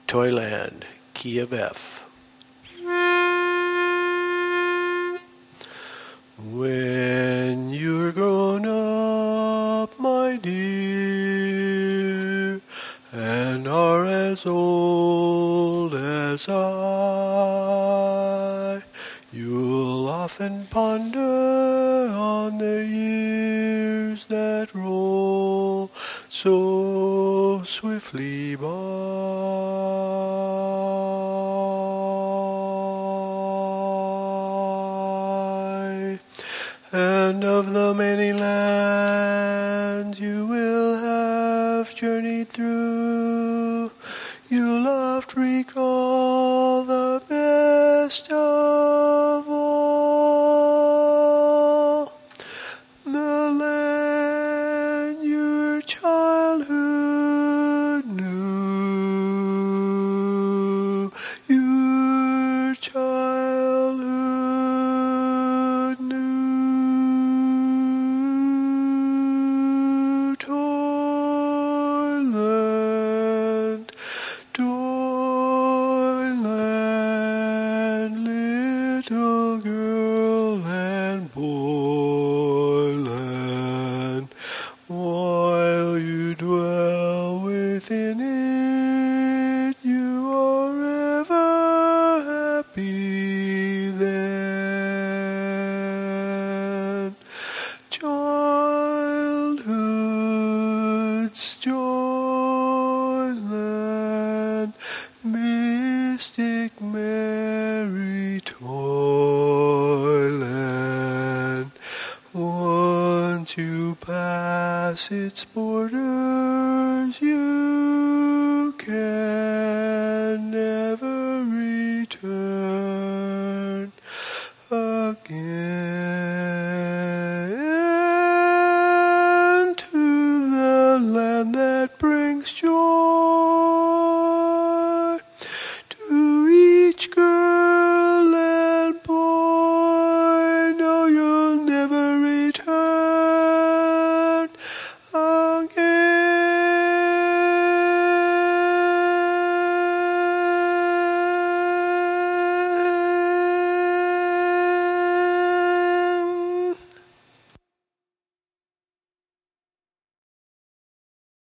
Toyland, key of F. When you're grown up, my dear, and are as old as I, you'll often ponder on the years that roll so swiftly by, and of the many lands you will have journeyed through, you'll oft recall the best of all, the land your childhood knew, your childhood knew. Toyland, Toyland, little girl and boyland, while you dwell within it, you are ever happy then. Childhood's joyland, mystic merry Toyland, once you pass its border,